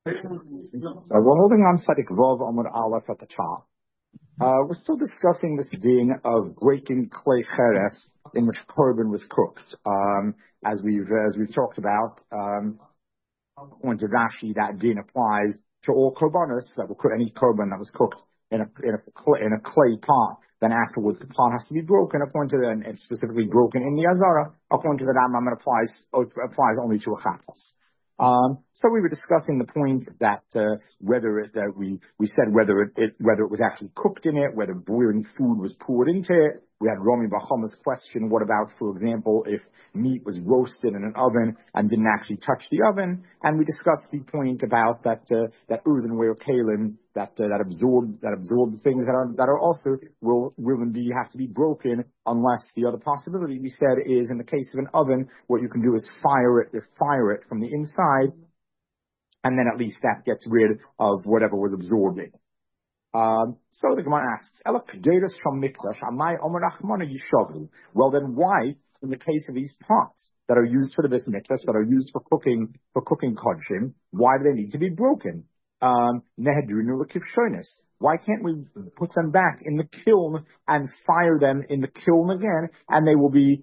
We're holding on Sadik Vav Amud Aleph at the top. We're still discussing this din of breaking clay cheres in which korban was cooked. As we've talked about, according to Rashi, that din applies to all korbanos that were cooked, any korban that was cooked in a clay pot. Then afterwards, the pot has to be broken according to and specifically broken in the Azara. According to the Rambam, it applies only to a chatas. So we were discussing the point that we said whether it was actually cooked in it, whether boiling food was poured into it. We had Romy Bahama's question: what about, for example, if meat was roasted in an oven and didn't actually touch the oven? And we discussed the point about that earthenware kalim that absorb things that are also will indeed have to be broken, unless the other possibility we said is in the case of an oven, what you can do is fire it from the inside, and then at least that gets rid of whatever was absorbed in. So the Gemara asks, well then why, in the case of these pots that are used for the Beis Mikdash, that are used for cooking kodshim, why do they need to be broken? Why can't we put them back in the kiln and fire them in the kiln again, and they'll be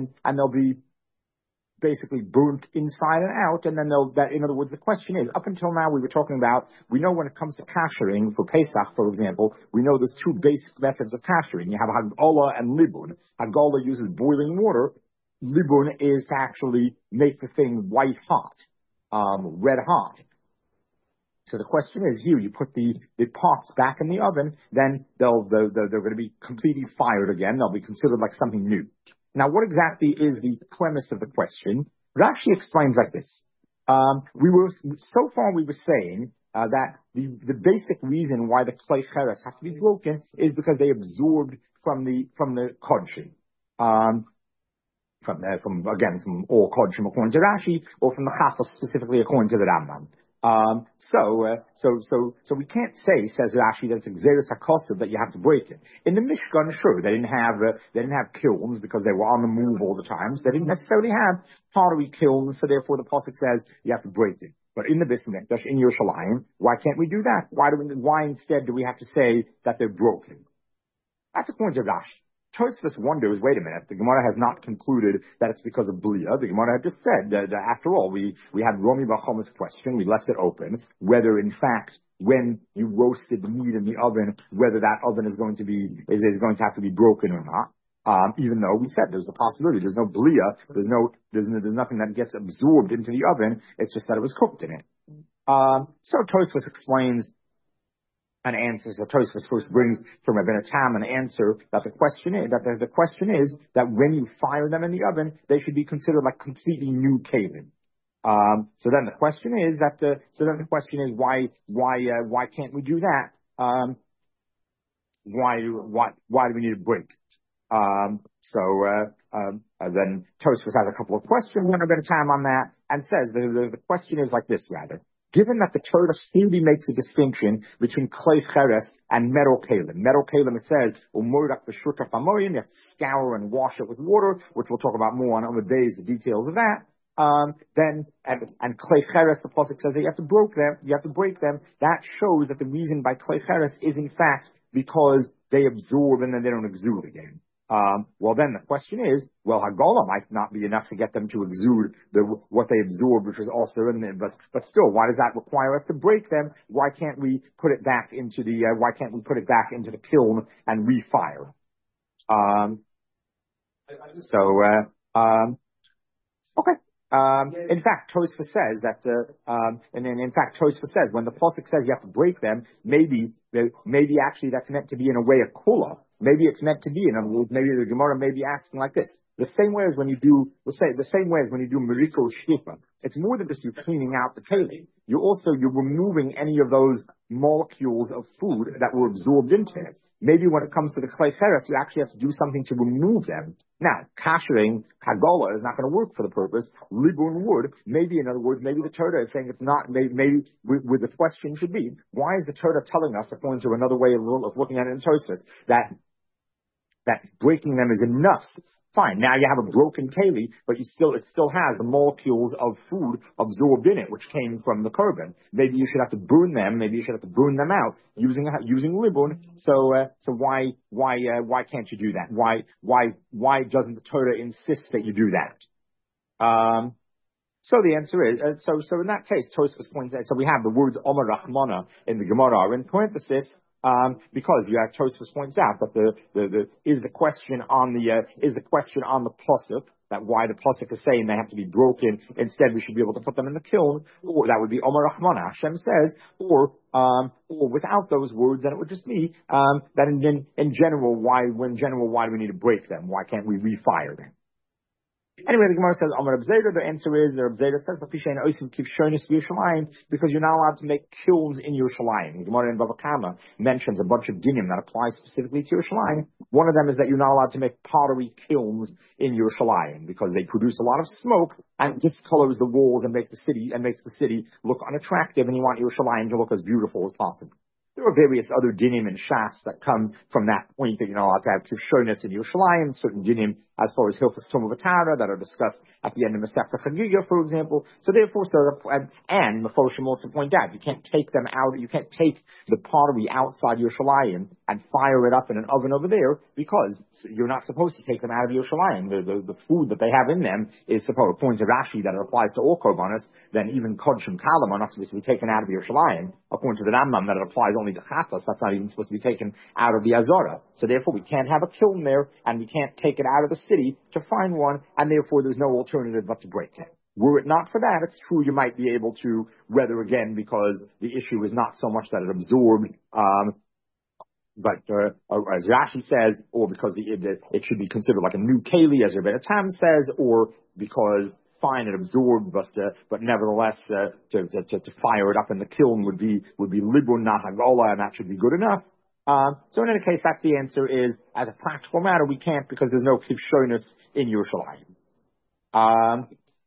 basically burnt inside and out, and then in other words, the question is, up until now we were talking about, we know when it comes to kashering for Pesach, for example, we know there's two basic methods of kashering. You have Hagolah and Libun. Hagolah uses boiling water. Libun is to actually make the thing white hot, red hot. So the question is, here you put the pots back in the oven, then they're going to be completely fired again. They'll be considered like something new. Now, what exactly is the premise of the question? Rashi explains like this. We were saying that the basic reason why the clay cheres have to be broken is because they absorbed from the kodshim. From all kodshim according to Rashi, or from the chatas specifically according to the Rambam. So we can't say, says Rashi, that it's Xeris HaKosav that you have to break it. In the Mishkan, sure, they didn't have kilns because they were on the move all the time. So they didn't necessarily have pottery kilns, so therefore the pasuk says you have to break it. But in the Beis Mikdash, in Yerushalayim, why can't we do that? Why instead do we have to say that they're broken? That's according to Rashi. Tosfos wonders, wait a minute, the Gemara has not concluded that it's because of Blia. The Gemara had just said that after all, we had Romy Bachoma's question, we left it open, whether in fact, when you roasted the meat in the oven, whether that oven is going to have to be broken or not. Even though we said there's the possibility, there's no Blia, there's nothing that gets absorbed into the oven, it's just that it was cooked in it. So Tosfos explains an answer. So Tosfos first brings from Rabbeinu Tam an answer that the question is that when you fire them in the oven, they should be considered like completely new kalim. So then the question is why can't we do that? Why do we need to break? Then Tosfos has a couple of questions on Rabbeinu Tam on that, and says the question is like this rather. Given that the Torah clearly makes a distinction between clay cheres and metal kalim. Metal kalim, it says, u'mordak v'shurtaf hamorim, you have to scour and wash it with water, which we'll talk about more on other days, the details of that. And clay cheres, the pasuk says that you have to break them. That shows that the reason by clay cheres is in fact because they absorb and then they don't exude again. Well, then the question is, Hagolah might not be enough to get them to exude what they absorb, which is also in them. But still, why does that require us to break them? Why can't we put it back into the kiln and refire? Okay. In fact, Tosfos says that, Tosfos says when the pasuk says you have to break them, maybe actually that's meant to be in a way a kula. Maybe it's meant to be, in other words, maybe the Gemara may be asking like this. The same way as when you do Meriko Shlifa. It's more than just you cleaning out the tailing. You're removing any of those molecules of food that were absorbed into it. Maybe when it comes to the clay cheres, you actually have to do something to remove them. Now, kashering, Hagolah is not going to work for the purpose. Libun would. Maybe, in other words, maybe the Torah is saying it's not, maybe where the question should be, why is the Torah telling us, according to another way of looking at it in Tosfos, that that breaking them is enough. Fine. Now you have a broken keli, but it still has the molecules of food absorbed in it, which came from the korban. Maybe you should have to burn them. Maybe you should have to burn them out using libun. So why can't you do that? Why doesn't the Torah insist that you do that? So the answer is, so in that case, Tosfos points out, so we have the words Omer Rachmana in the Gemara are in parenthesis, because you have Tosfos points out that is the question on the pasuk, that why the pasuk is saying they have to be broken, instead we should be able to put them in the kiln, or that would be Omer Rachmana, Hashem says, or without those words, then it would just be, that in general, why do we need to break them? Why can't we refire them? Anyway, the Gemara says, Amar Abzeda, the answer is, the Abzeda says, because you're not allowed to make kilns in Yerushalayim. The Gemara in Bava Kama mentions a bunch of dinim that apply specifically to Yerushalayim. One of them is that you're not allowed to make pottery kilns in Yerushalayim, because they produce a lot of smoke and discolors the walls and makes the city look unattractive, and you want Yerushalayim to look as beautiful as possible. There are various other dinim and shas that come from that point that you're not allowed to have kivshonis in Yerushalayim, certain dinim as far as Hilchos Tumah V'Tara that are discussed at the end of Masechta Chagiga, for example. So therefore, and Mefoshim also point out, you can't take the pottery outside Yerushalayim and fire it up in an oven over there, because you're not supposed to take them out of Yerushalayim. The food that they have in them is supposed, according to Rashi, that it applies to all korbanos, then even Kodshim Kalam are not supposed to be taken out of Yerushalayim. According to the Rambam, that it applies only to Chatas, that's not even supposed to be taken out of the Azara. So therefore, we can't have a kiln there, and we can't take it out of the city to find one, and therefore there's no alternative but to break it. Were it not for that, it's true you might be able to weather again, because the issue is not so much that it absorbed, but as Rashi says, or because it should be considered like a new keli, as Rebbe Tam says, or because fine, it absorbed, but nevertheless, to fire it up in the kiln would be libun, not hagola, and that should be good enough. So in any case, that's the answer is, as a practical matter, we can't, because there's no kivshonis in Yerushalayim.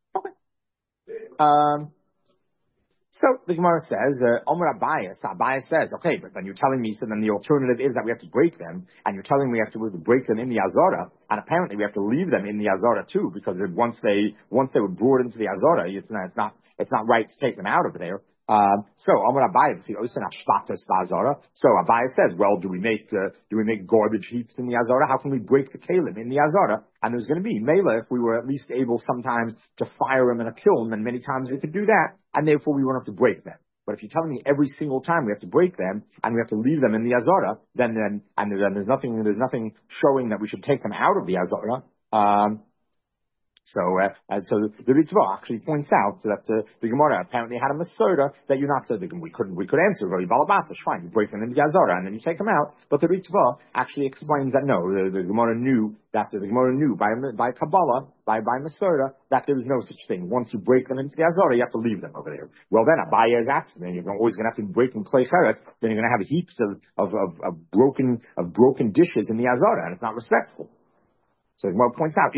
Okay. So the Gemara says, Omer Abayas, Abayas says, okay, but then you're telling me, so then the alternative is that we have to break them, and you're telling me we have to break them in the Azara, and apparently we have to leave them in the Azara too, because once they were brought into the Azara, it's not right to take them out of there. So Omer Abayas, so Abayas says, well, do we make garbage heaps in the Azara? How can we break the kalim in the Azara? And there's going to be Mela, if we were at least able sometimes to fire them in a kiln, then many times we could do that, and therefore we won't have to break them. But if you're telling me every single time we have to break them and we have to leave them in the Azara, then there's nothing showing that we should take them out of the Azara. So the Ritva actually points out that the Gemara apparently had a Masorah that you're not so we could answer very balabatish, fine, you break them in the Azara and then you take them out. But the Ritva actually explains that no, the Gemara knew by Kabbalah, by Masorah, that there was no such thing. Once you break them into the Azara, you have to leave them over there. Well then, Abaye is asking, then you're always going to have to break them clay cheres, then you're going to have heaps of broken dishes in the Azara, and it's not respectful. So the Gemara points out,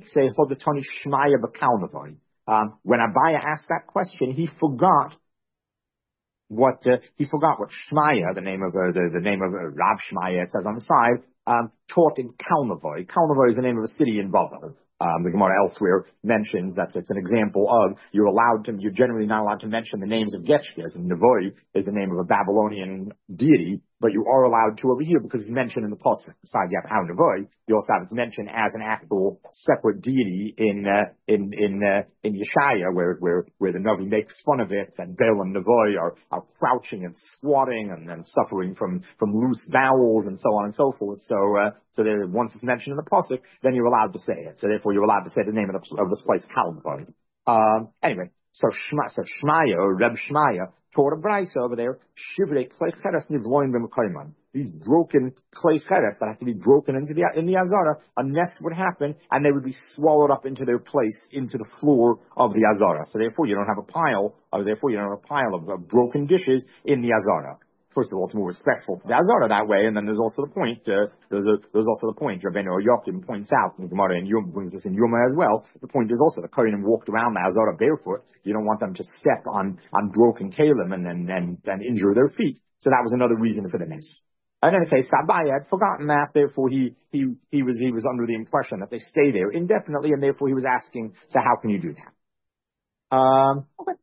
when Abaye asked that question, he forgot what Shmaya, the name of Rav Shmaya, it says on the side, taught in Kalmavoy. Kalmavoy is the name of a city in Bavel. The Gemara elsewhere mentions that it's an example of you're generally not allowed to mention the names of Getchkes, and Nevoy is the name of a Babylonian deity, but you are allowed to over here because it's mentioned in the Pasuk. Besides, you have How Nevoy, you also have it mentioned as an actual separate deity in Yeshaya, where the Navi makes fun of it, and Bel and Nevoy are crouching and squatting and suffering from loose bowels and so on and so forth. So once it's mentioned in the Pasuk, then you're allowed to say it. So therefore, you're allowed to say the name of this place, Kalmavoy. Anyway, so Shmaya, or Reb Shmaya, taught a brayso over there, Shivrei Klei Cheres Nivloin B'Mekayman. These broken clay cheres that have to be broken in the Azara, a nest would happen, and they would be swallowed up into their place, into the floor of the Azara. So therefore, you don't have a pile of broken dishes in the Azara. First of all, it's more respectful to the Azara that way, and then there's also the point. Rabbeinu Yochim points out, and Gemara and Yom brings this in Yoma as well. The point is also the Kohanim walked around the Azara barefoot. You don't want them to step on broken kalim and injure their feet. So that was another reason for the nest. In any case, Abaye had forgotten that, therefore he was under the impression that they stay there indefinitely, and therefore he was asking, so how can you do that? Okay.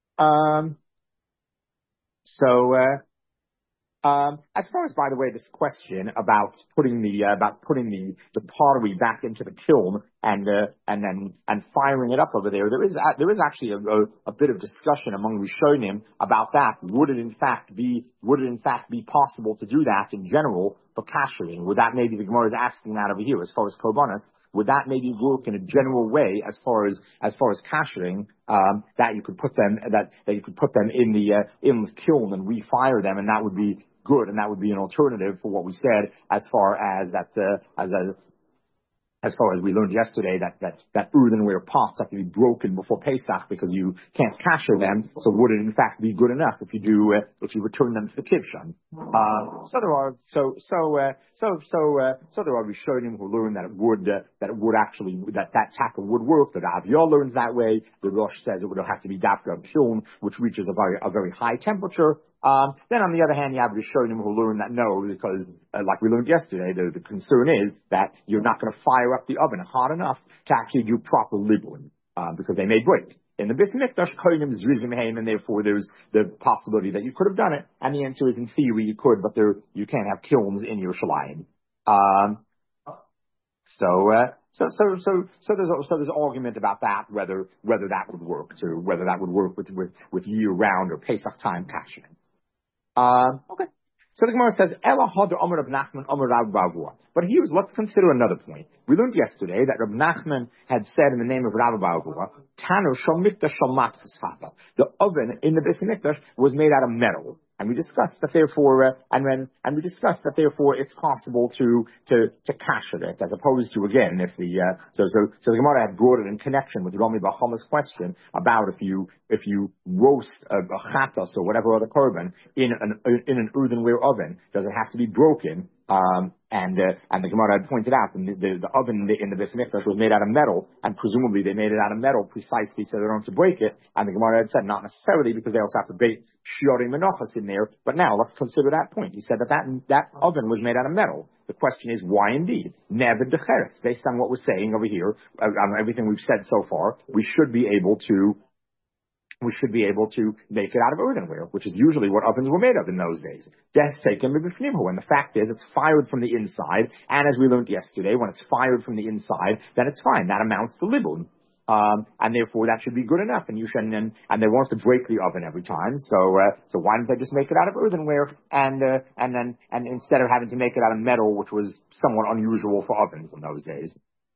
So as far as, by the way, this question about putting the pottery back into the kiln and firing it up over there, there is actually a bit of discussion among Rishonim about that. Would it in fact be possible to do that in general for kashering? Would that, maybe the Gemara is asking that over here as far as korbanos, would that maybe work in a general way as far as kashering, that you could put them in the kiln and refire them, and that would be good, and that would be an alternative for what we said as far as as far as we learned yesterday, that earthenware pots have to be broken before Pesach because you can't kasher them. So would it in fact be good enough if you return them to the kivshan? So there are Rishonim who learn that it would actually that taka would work. That Aviyah learns that way. The Rosh says it would have to be dafka of kiln, which reaches a very high temperature. Then on the other hand, you have Rishonim who learn that no, because like we learned yesterday, the concern is that you're not going to fire up the oven hot enough to actually do proper libun, because they may break. In the Bais Mikdash, koinim zrizim heim, and therefore there's the possibility that you could have done it. And the answer is, in theory, you could, but you can't have kilns in Yerushalayim. So there's argument about that, whether that would work with year round or Pesach time kashing. Okay. So the Gemara says, Ela Hadar Amar Rab Nachman Amar Rab Bavua. But here, let's consider another point. We learned yesterday that Rab Nachman had said in the name of Rab Bavua, Tanu Shal Mikdash Shal Matfas. The oven in the Bais Mikdash was made out of metal. And we discussed that therefore, it's possible to kasher it, as opposed to, again, if so the Gemara had brought it in connection with Rami Bachama's question about if you roast a chatas or whatever other korban in an earthenware oven, does it have to be broken? And the Gemara had pointed out the oven in the Bais Mikdash was made out of metal, and presumably they made it out of metal precisely so they don't have to break it. And the Gemara had said not necessarily, because they also have to bake shiori menachos in there. But now let's consider that point. He said that oven was made out of metal. The question is, why indeed? Never decheres. Based on what we're saying over here, on everything we've said so far, we should be able to make it out of earthenware, which is usually what ovens were made of in those days. And the fact is, it's fired from the inside, and as we learned yesterday, when it's fired from the inside, then it's fine. That amounts to libun. And therefore that should be good enough, and they want to break the oven every time. So why don't they just make it out of earthenware, and instead of having to make it out of metal, which was somewhat unusual for ovens in those days.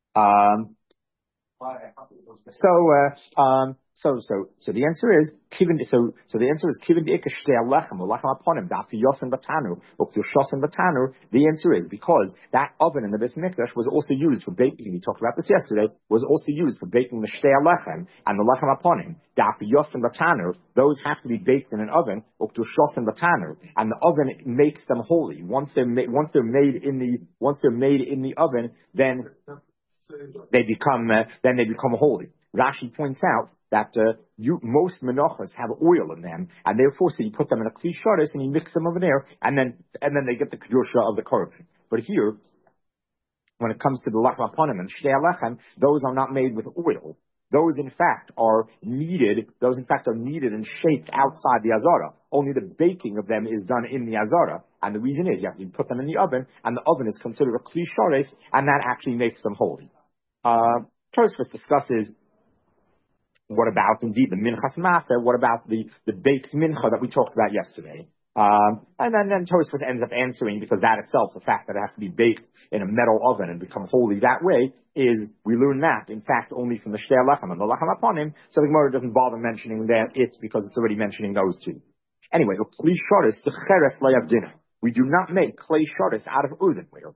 So the answer is kivin. So the answer is kivin deikashtei alechem u'lechem aponim dafi yosin batanu u'kdushosin batanu. The answer is because that oven in the Bais Mikdash was also used for baking. We talked about this yesterday. Was also used for baking the shtei alechem and the lechem aponim dafi yosin batanu. Those have to be baked in an oven u'kdushosin batanu, and the oven makes them holy. Once they're made in the oven, then they become holy. Rashi points out that most menachos have oil in them, and therefore, so you put them in a kli sharis and you mix them over there, and then they get the kedusha of the korban. But here, when it comes to the lechem aponim and shtei alechem, those are not made with oil. Those, in fact, are kneaded and shaped outside the azara. Only the baking of them is done in the azara, and the reason is you have to put them in the oven, and the oven is considered a kli sharis, and that actually makes them holy. Tosfos discusses what about indeed the minchas matzah? What about the baked mincha that we talked about yesterday? And then Tosfos ends up answering, because that itself, the fact that it has to be baked in a metal oven and become holy that way, is we learn that in fact only from the shtei alechem and the lechem aponim. So the Gemara doesn't bother mentioning that it's because it's already mentioning those two. Anyway, kli sharis techeres layavdina. We do not make clay sharis out of earthenware.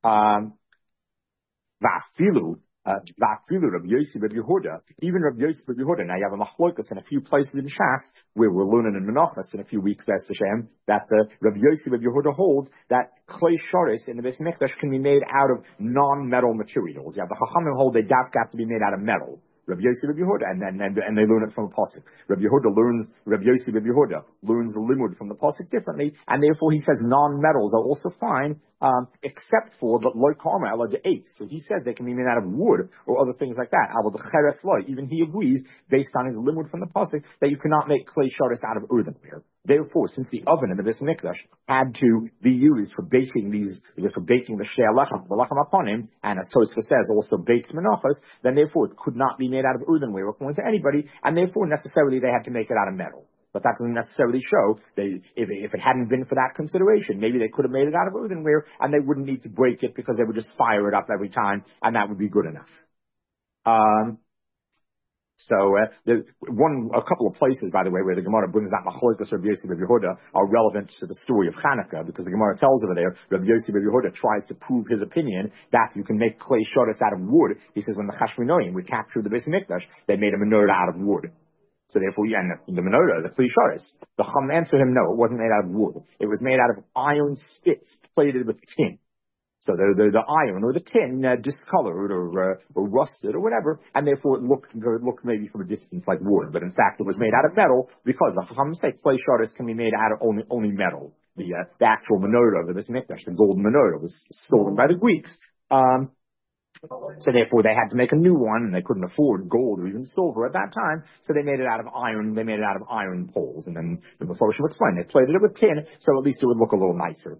Va'afilu Rabbi Yossi Rabbi Yehuda, even Rabbi Yossi Rabbi Yehuda. Now you have a machlokas in a few places in Shas where we're learning in Menachos in a few weeks, Be'ez Hashem, that Rabbi Yossi Rabbi Yehuda holds that clay sharis in the Bais Mikdash can be made out of non-metal materials. You have the Chachamim hold they have to be made out of metal. Rabbi Yossi, Rabbi Yehuda, and they learn it from a pasuk. Rabbi Yossi, Rabbi Yehuda learns the limud from the pasuk differently, and therefore he says non-metals are also fine, except for the loy karma ala de eight. So he says they can be made out of wood or other things like that. Al the cheres loy. Even he agrees, based on his limud from the pasuk, that you cannot make clay shards out of earthenware. Therefore, since the oven in the Beis Mikdash had to be used for baking the shei lechem, the lechem upon him, and as Tosfos says, also baked menachos, then therefore it could not be made out of earthenware according to anybody, and therefore necessarily they had to make it out of metal. But that doesn't necessarily show if it hadn't been for that consideration, maybe they could have made it out of earthenware and they wouldn't need to break it because they would just fire it up every time, and that would be good enough. A couple of places, by the way, where the Gemara brings out Machlokes Rabbi Yossi Rabbi Yehuda are relevant to the story of Hanukkah, because the Gemara tells over there, Rabbi Yossi Rabbi Yehuda tries to prove his opinion that you can make clay shards out of wood. He says when the Chashmonaim would capture the Beis Mikdash, they made a menorah out of wood. So therefore, and the menorah is a clay shard. The Chum answered him, no, it wasn't made out of wood. It was made out of iron spits plated with tin. So the iron or the tin discolored or rusted or whatever, and therefore it looked maybe from a distance like wood, but in fact it was made out of metal, because the Chacham say clay shards can be made out of only metal. The actual menorah of the Beis Mikdash, the golden menorah, was stolen by the Greeks. So therefore they had to make a new one, and they couldn't afford gold or even silver at that time, so they made it out of iron. They made it out of iron poles, and then the Mephoshim explained they plated it with tin, so at least it would look a little nicer.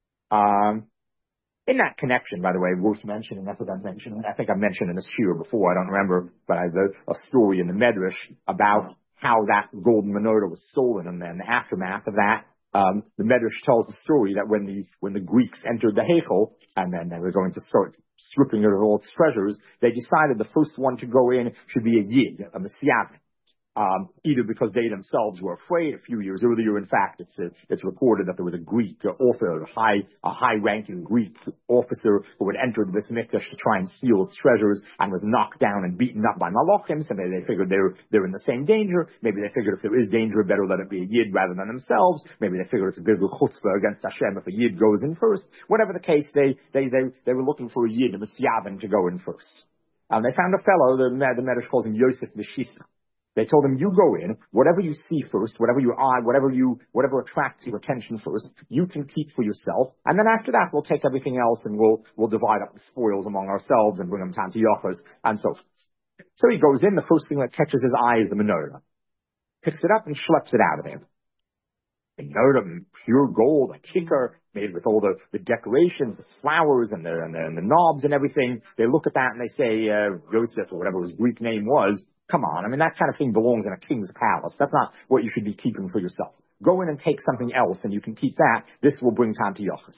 In that connection, by the way, worth mentioning, that's what I mentioned. I think I mentioned in this shiur before, I don't remember, but I have a story in the Medrash about how that golden menorah was stolen, and then the aftermath of that. The Medrash tells the story that when the Greeks entered the Heichal, and then they were going to start stripping it of all its treasures, they decided the first one to go in should be a Yid, a Messiah. Either because they themselves were afraid. A few years earlier, in fact, it's reported that there was a Greek author, a high-ranking Greek officer who had entered this Mikdash to try and steal its treasures and was knocked down and beaten up by Malachim. So maybe they figured they're in the same danger. Maybe they figured if there is danger, better let it be a Yid rather than themselves. Maybe they figured it's a big chutzpah against Hashem if a Yid goes in first. Whatever the case, they were looking for a Yid, a Messiavin, to go in first. They found a fellow, the Medrash calls him Yosef Meshisa. They told him, you go in, whatever you see first, whatever attracts your attention first, you can keep for yourself, and then after that we'll take everything else and we'll divide up the spoils among ourselves and bring them to Antiochus, and so forth. So he goes in, the first thing that catches his eye is the menorah. Picks it up and schleps it out of there. A menorah, pure gold, a kicker, made with all the decorations, the flowers and the knobs and everything. They look at that and they say, Yosef, or whatever his Greek name was, come on, I mean, that kind of thing belongs in a king's palace. That's not what you should be keeping for yourself. Go in and take something else, and you can keep that. This will bring to Antiochus.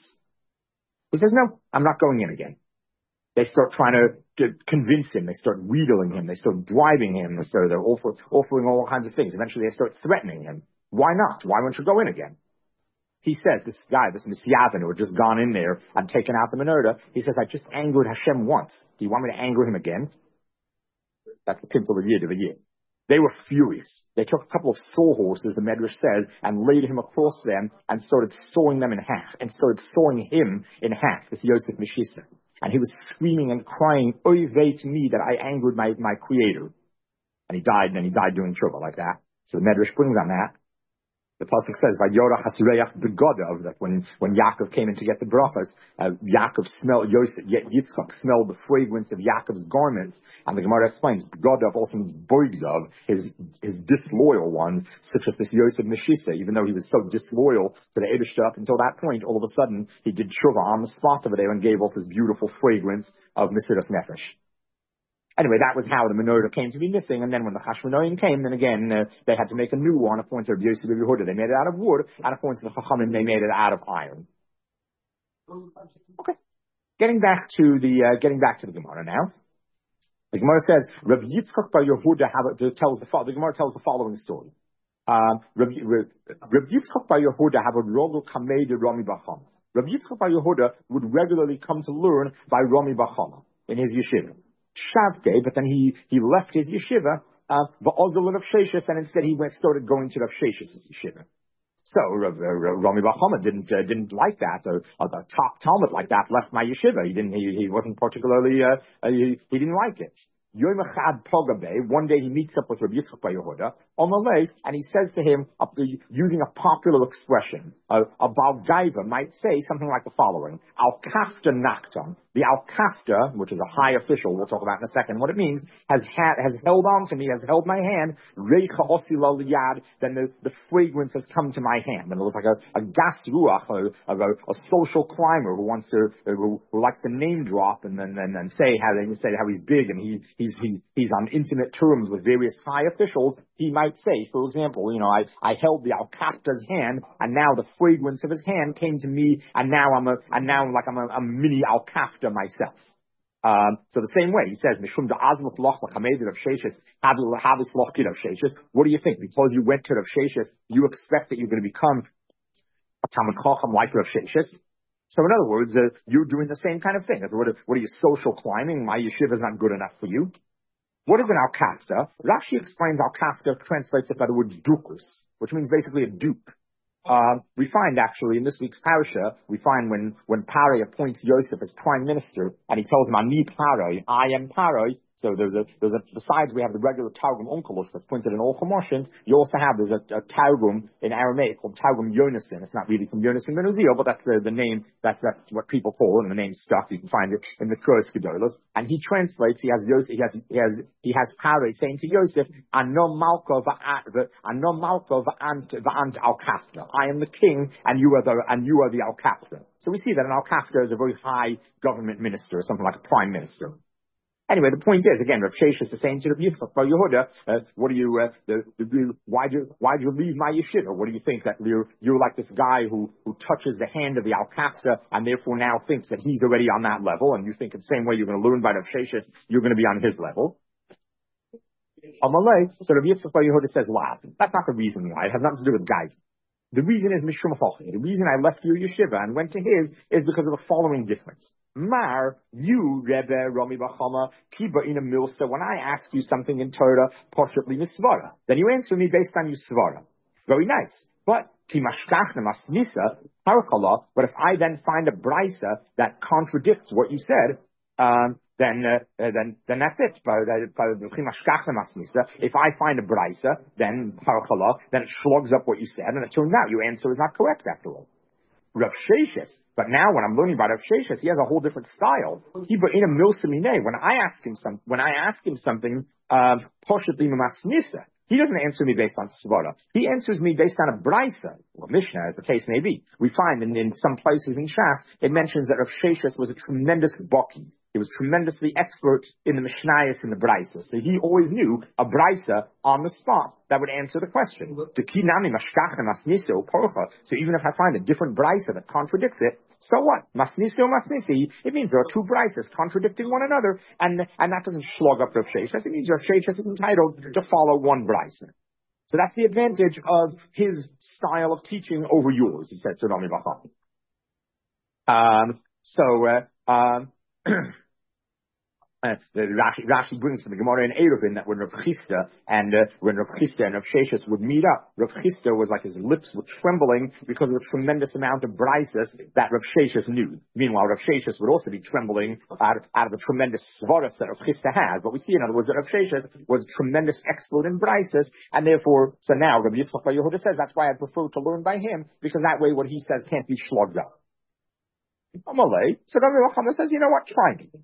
He says, no, I'm not going in again. They start trying to convince him. They start wheedling him. They start bribing him. So they're offering all kinds of things. Eventually, they start threatening him. Why not? Why won't you go in again? He says, this guy, this Messiavin, who had just gone in there and taken out the menorah, he says, I just angered Hashem once. Do you want me to anger him again? That's the pimp of the year. They were furious. They took a couple of sawhorses, the Medrash says, and laid him across them and started sawing them in half, and started sawing him in half, this Yosef Meshisa. And he was screaming and crying, oy vey to me that I angered my creator. And he died doing tshuva like that. So the Medrash brings on that. The pasuk says, "Vayora Hasireach begodav," that when Yaakov came in to get the brachas, Yitzchak smelled the fragrance of Yaakov's garments, and the Gemara explains begodav also means boigdav, his disloyal ones, such as this Yosef Meshisa. Even though he was so disloyal to the Eibishter up until that point, all of a sudden he did tshuva on the spot over there and gave off his beautiful fragrance of Mesiras Nefesh. Anyway, that was how the menorah came to be missing, and then when the Chashmonaim came, then again, they had to make a new one, according to Rabbi Yossi Rabbi Yehuda. They made it out of wood, and according to the Chachamim, they made it out of iron. Okay. Getting back to the Gemara now. The Gemara says, Rabbi Yitzchak bar Yehuda the Gemara tells the following story. Rabbi Yitzchak bar Yehuda have a rolu kamei de Rami Bachama. Rabbi Yitzchak bar Yehuda would regularly come to learn by Rami Bachama in his yeshiva. Shavke, but then he left his yeshiva, va'ozol Rav Sheshes, and instead he started going to Rav Sheshes' yeshiva. So Rami Bachama didn't like that. A top Talmud like that left my yeshiva. He wasn't particularly he didn't like it. Yom Echad Pogabe, one day he meets up with Rabbi Yitzchak Bar Yehuda, Omalei, and he says to him, using a popular expression, a Baal Gaiva might say something like the following, Al Kafta Naktam. The Al Kafta, which is a high official, we'll talk about in a second what it means, has held on to me, has held my hand, Reicha Osila Liyad, then the fragrance has come to my hand. And it was like a gas ruach, a social climber who likes to name drop and then say how he's big and he's on intimate terms with various high officials. He might say, for example, I held the Al Kafta's hand, and now the fragrance of his hand came to me, and now I'm a mini Al Kafta myself. So the same way, he says, what do you think? Because you went to Rav Sheshes, you expect that you're going to become a Talmid Chacham like Rav Sheshes? So in other words, you're doing the same kind of thing. What are you, social climbing? My yeshiva is not good enough for you. What is an Al Kafta? Rashi explains Al Kafta, translates it by the word dukus, which means basically a dupe. We find actually in this week's parasha, we find when Paroi appoints Yosef as prime minister, and he tells him, "Ani Paroi, I am Paroi." So besides we have the regular Targum Onkelos that's printed in all Chumoshin, you also have, there's a Targum in Aramaic called Targum Yonason. It's not really from Yonason ben Uziel, but that's the name, that's what people call it, and the name stuck. You can find it in the Kroos Gedolos. And he translates, he has Paroi saying to Yosef, Ano Malko va'ant Al Kafta. I am the king, and you are the Al Kafta. So we see that an Al Kafta is a very high government minister, something like a prime minister. Anyway, the point is, again, Rav Sheshes is saying to Rabbi Yitzchak Bar Yehuda, why'd you leave my yeshiva? What do you think, that you're like this guy who touches the hand of the Al Kafta and therefore now thinks that he's already on that level, and you think the same way you're going to learn by Rav Sheshes, you're going to be on his level? Amalei, so Rabbi Yitzchak Bar Yehuda says, laugh. That's not the reason why. It has nothing to do with guys. The reason is Mishum Chochmah. The reason I left your yeshiva and went to his is because of the following difference. Mar, you, Rebbe, Rami Bachama, Kiba Ina Milsa, when I ask you something in Torah, Poshetli Misvara, then you answer me based on your Svara. Very nice. But, Timashkachna Masnisa, Parchala, but if I then find a Brisa that contradicts what you said, then that's it. If I find a brisa, then parchala, then it slugs up what you said, and it turns out your answer is not correct after all. Rav Sheshes, but now when I'm learning about Rav Sheshes, he has a whole different style. When I ask him something, he doesn't answer me based on svara. He answers me based on a brisa, or Mishnah, as the case may be. We find in some places in Shas, it mentions that Rav Sheshes was a tremendous baki. He was tremendously expert in the Mishnayos and the Brisa. So he always knew a Brisa on the spot that would answer the question. So even if I find a different Brisa that contradicts it, so what? Masnisi, it means there are two Brisas contradicting one another, and that doesn't slug up Rav Sheshes. It means Rav Sheshes is entitled to follow one Brisa. So that's the advantage of his style of teaching over yours, he says to Rami Bacham. Rashi brings from the Gemara in Eruvin that when Rav Chisda and Rav Sheshes would meet up, Rav Chisda was like his lips were trembling because of the tremendous amount of brises that Rav Sheshes knew. Meanwhile, Rav Sheshes would also be trembling out of the tremendous svaras that Rav Chisda had. But we see, in other words, that Rav Sheshes was a tremendous expert in brises, and therefore, so now Rabbi Yitzchak Bar Yehuda says that's why I prefer to learn by him, because that way what he says can't be slugged up. Amalei. So Rabbi Yochanan says, you know what? Try me.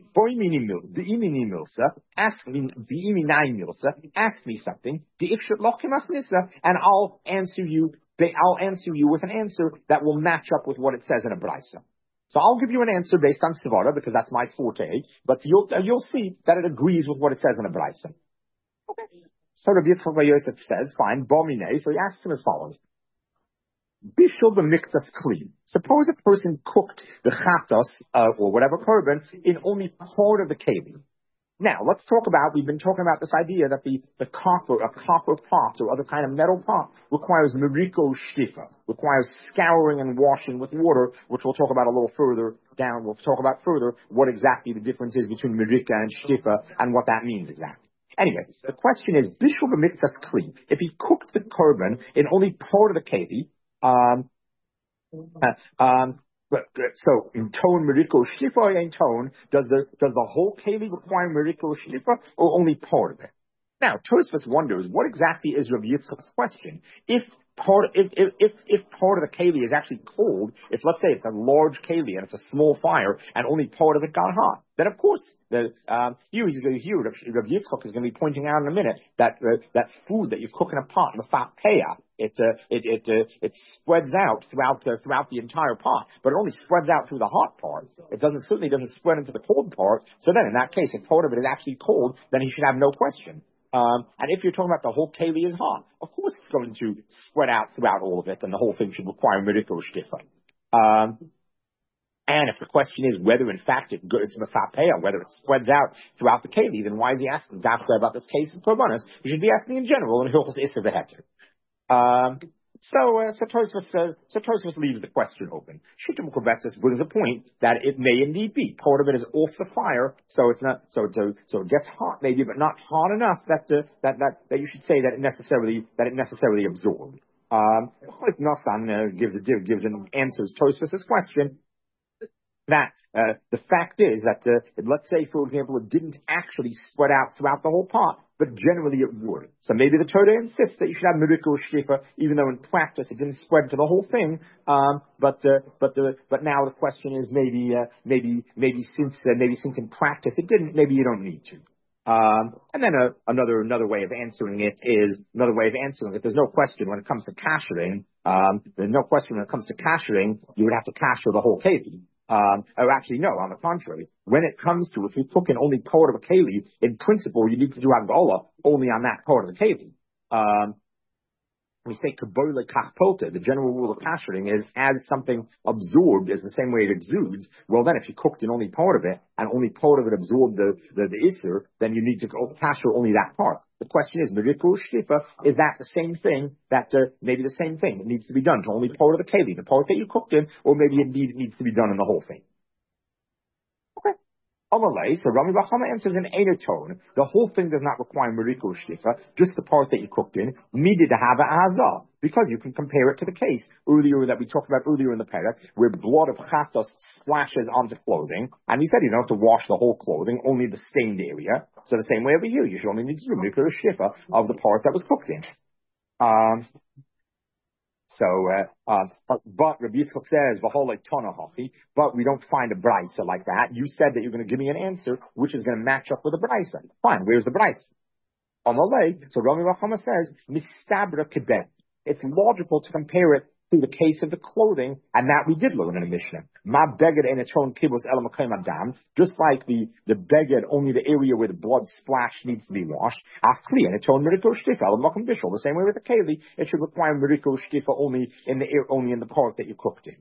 Ask me something. And I'll answer you with an answer that will match up with what it says in a brisa. So I'll give you an answer based on svara because that's my forte. But you'll see that it agrees with what it says in a brisa. Okay. So Rabbi Yitzchak Bar Yosef says, fine. Bomine. So he asks him as follows. Bishul b'miktas kli. Suppose a person cooked the chatos or whatever korban in only part of the keli. Now let's talk about. We've been talking about this idea that a copper pot or other kind of metal pot requires meriko shtifa, requires scouring and washing with water, which we'll talk about a little further down. We'll talk about further what exactly the difference is between merika and shtifa and what that means exactly. Anyway, the question is bishul b'miktas kli. If he cooked the korban in only part of the keli. But so in tone meriko shlifa or in tone, does the whole keli require meriko shlifa or only part of it? Now, Tosfos wonders what exactly is Rav Yitzchak's question. If part of the keli is actually cold, if let's say it's a large keli and it's a small fire and only part of it got hot, then of course Rav Yitzchak is going to be pointing out in a minute that that food that you cook in a pot, mefapeya, it spreads out throughout the entire pot, but it only spreads out through the hot part. It certainly doesn't spread into the cold part. So then, in that case, if part of it is actually cold, then he should have no question. And if you're talking about the whole keli is hot, of course it's going to spread out throughout all of it, and the whole thing should require meriko shtifa. And if the question is whether, in fact, it's mefapeya, whether it spreads out throughout the keli, then why is he asking Dafka about this case of korbanos? He should be asking in general in Hilchos Isser V'Heter. So Tosfos leaves the question open. Shita Mukovetzis brings a point that it may indeed be part of it is off the fire, so it's not so it gets hot maybe, but not hot enough that you should say that it necessarily absorbed. Gives an answers Tosfos' question that the fact is that let's say, for example, it didn't actually spread out throughout the whole pot, but generally it would. So maybe the Torah insists that you should have meriko shtifa, even though in practice it didn't spread to the whole thing. But now the question is maybe since in practice it didn't, maybe you don't need to. And then another way of answering it is there's no question when it comes to kashering. There's no question when it comes to kashering, you would have to kasher the whole keli. Or actually, no, on the contrary. When it comes to, if you cook in only part of a keli, in principle, you need to do Havdalah only on that part of the keli. We say kabola kachpolta, the general rule of kashering is as something absorbed is the same way it exudes. Well, then if you cooked in only part of it and only part of it absorbed the isser, then you need to kasher only that part. The question is, meriko shlifa, is that the same thing maybe the same thing? It needs to be done to only part of the keli, the part that you cooked in, or maybe indeed it needs to be done in the whole thing. Okay. Amalei, so Rami Bachama answers in einer tone. The whole thing does not require meriko shlifa, just the part that you cooked in, needed to have a azal, because you can compare it to the case that we talked about earlier in the parak, where blood of chatos splashes onto clothing, and we said you don't have to wash the whole clothing, only the stained area. So the same way over here, you should only need to do meriko shlifa of the part that was cooked in. But Rabbi Yitzchak says, but we don't find a brisa like that. You said that you're going to give me an answer which is going to match up with a brisa. Fine, where's the brisa? Amalei, so Rami Bachama says, mistabra kibet. It's logical to compare it to the case of the clothing, and that we did learn in the Mishnah. Ma beged en eton kibus el makom adam, just like the beged, only the area where the blood splash needs to be washed. Afli en eton meriko shtifa el makom bishul. The same way with the keli, it should require meriko shtifa only in the part that you cooked in.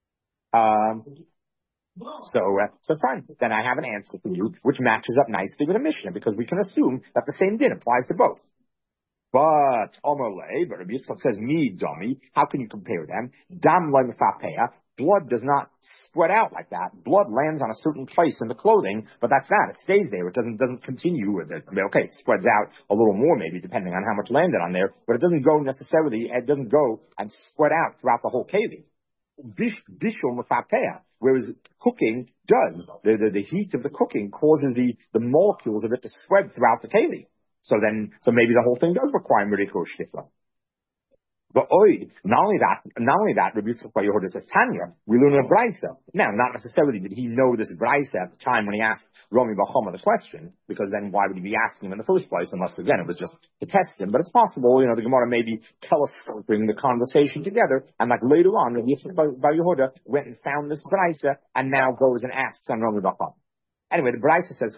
So fine. Then I have an answer for you, which matches up nicely with the Mishnah, because we can assume that the same din applies to both. But Rabbi Yitzchak says, me dummy, how can you compare them? Dam lo mefapeya, blood does not spread out like that. Blood lands on a certain place in the clothing, but that's that. It stays there. It doesn't continue. Okay, it spreads out a little more maybe, depending on how much landed on there, but it doesn't go and spread out throughout the whole keli. Bishul mefapeya, whereas cooking does. The heat of the cooking causes the molecules of it to spread throughout the keli. So maybe the whole thing does require meriko shtifa. But not only that, Rabbi Yitzchak Bar Yehuda says Tanya, we learn a brisa. Now, not necessarily did he know this brisa at the time when he asked Rami Bachama the question, because then why would he be asking him in the first place, unless again it was just to test him. But it's possible, the Gemara may be telescoping the conversation together, and like later on, Rabbi Yitzchak Bar Yehuda went and found this brisa, and now goes and asks on Rami Bachama. Anyway, the Brisa says,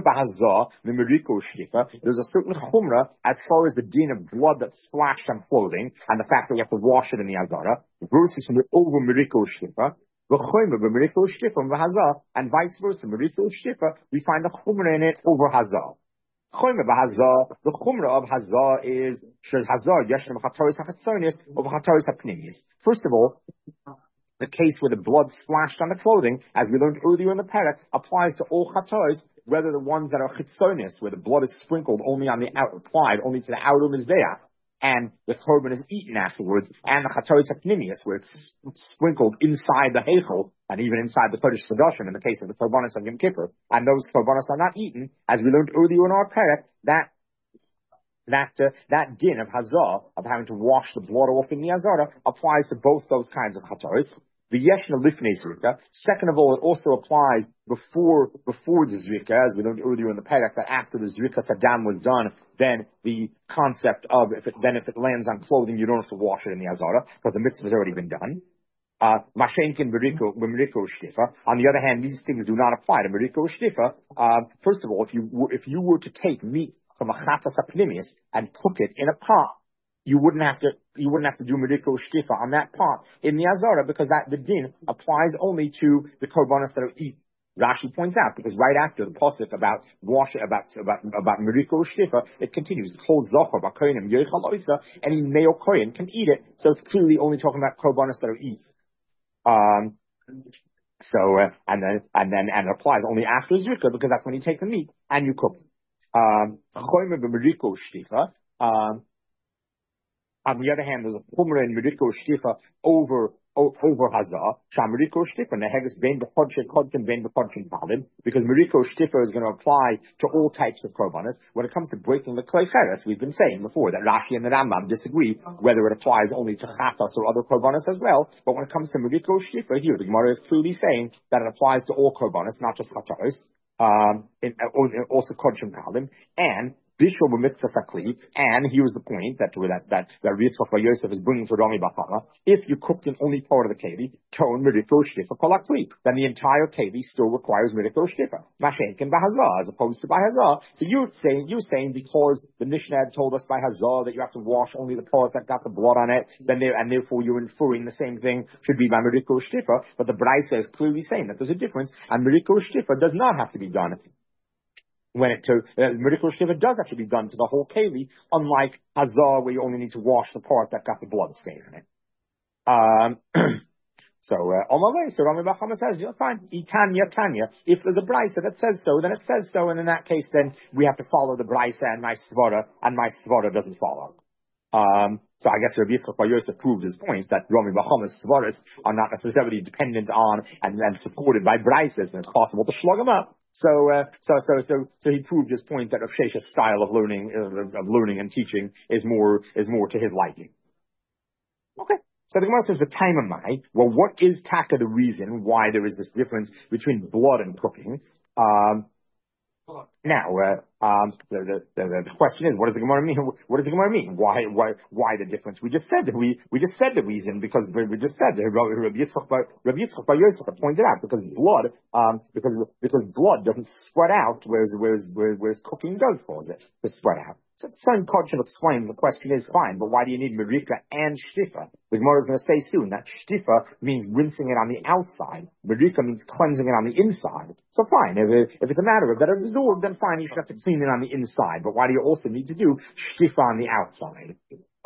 there's a certain chumrah as far as the din of blood that splashed on clothing and the fact that you have to wash it in the Azara versus over meriko shtifa. And vice versa, meriko shtifa, we find the chumrah in it over hazah. The chumrah of hazah is first of all, the case where the blood splashed on the clothing, as we learned earlier in the parak, applies to all chatos, whether the ones that are chitzonis, where the blood is sprinkled only on the applied only to the outer mizbeach, and the korban is eaten afterwards, and the chatois apnimius, where it's sprinkled inside the heichel, and even inside the kodesh kodashim in the case of the korbanos of Yom Kippur, and those korbanos are not eaten, as we learned earlier in our perek, that din of hazah, of having to wash the blood off in the hazara, applies to both those kinds of chatois. The yeshna lifnei zrika. Second of all, it also applies before the zrika, as we learned earlier in the perek, that after the zrika sadam was done, then the concept of if it lands on clothing, you don't have to wash it in the hazara because the mitzvah has already been done. Mashenkin Meriko Shtifa. On the other hand, these things do not apply to Meriko Shtifa. First of all, if you were to take meat from a chatas apnimius and cook it in a pot, you wouldn't have to do Meriko Shtifa on that pot in the Azara, because the din applies only to the korbanos that are eaten. Rashi points out, because right after the pasuk about Meriko Shtifa, it continues, Chol Zochar B'Koyanim Yochal Oisa, any male Kohen can eat it, so it's clearly only talking about korbanos that are eaten. And it applies only after Zrika, because that's when you take the meat and you cook it. On the other hand, there's a pumra in Meriko Shtifa over Hazah. Shameriko Shtifa nehevis bein b'chodshei kodkim bein b'chodshei palim, because Meriko Shtifa is going to apply to all types of korbanos. When it comes to breaking the klei cheres, we've been saying before that Rashi and the Rambam disagree whether it applies only to chatas or other korbanos as well. But when it comes to Meriko Shtifa here, the Gemara is clearly saying that it applies to all korbanos, not just chatas. Also kodshim palim, and Bishul b'mitzvah sakli, and here's the point that Yitzchak bar Yosef is bringing to Rami Bachama. If you cooked in only part of the keli, ton meriko shtifa kolakli, then the entire keli still requires meriko shtifa. Mashenkin b'hazah, as opposed to by hazah. So you're saying because the Mishnah had told us by hazah that you have to wash only the part that got the blood on it, and therefore you're inferring the same thing should be by meriko shtifa. But the Braisa is clearly saying that there's a difference, and meriko shtifa does not have to be done. When Meriko Shtifa does have to be done to the whole keli, unlike Hazah, where you only need to wash the part that got the blood stain in it. So Rami Bachama says, fine, Tanya. If there's a Braisa that says so, then it says so, and in that case, then we have to follow the Braisa and my Svara doesn't follow. So I guess Rabbi Yitzchak bar Yosef proved his point that Rami Bachama's Svaras are not necessarily dependent on and supported by Braisas, and it's possible to slug them up. So he proved his point that Rav Shesha's style of learning and teaching is more to his liking. Okay. So the Gemara says the time of my. Well, what is taka the reason why there is this difference between blood and cooking? Now, the question is, what does the Gemara mean? What does the Gemara mean? Why the difference? We just said the reason, because we just said that Rabbi Yitzchak bar Yosef pointed out, because blood doesn't spread out, whereas cooking does cause it to spread out. So some Kodshim explains the question is fine, but why do you need Merika and Shtifa? The Gemara is going to say soon that Shtifa means rinsing it on the outside. Merika means cleansing it on the inside. So fine, if it's a matter of that are absorbed, then fine, you should have to clean it on the inside. But why do you also need to do Shtifa on the outside?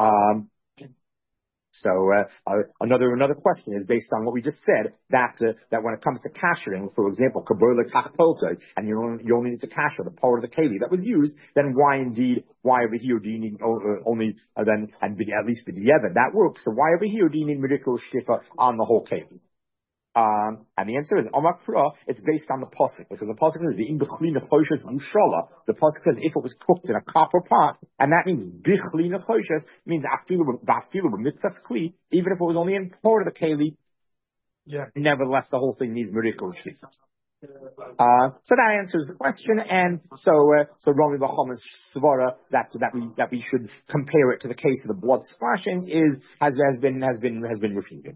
Another question is based on what we just said, that when it comes to kashering, for example, kabur lekach, and you only need to kasher the part of the keli that was used, then why over here do you need only then and at least b'diavad that works? So why over here do you need meriko shtifa on the whole keli? And the answer is Amakra. It's based on the pasuk, because the pasuk says the pasuk says if it was cooked in a copper pot, and that means bichli nechoshes means afilu b'mitzvah kli, even if it was only in part of the keli. Yeah. Nevertheless, the whole thing needs meriko shtifa. So that answers the question, and so Rami Bachama's svara that we should compare it to the case of the blood splashing has been refuted.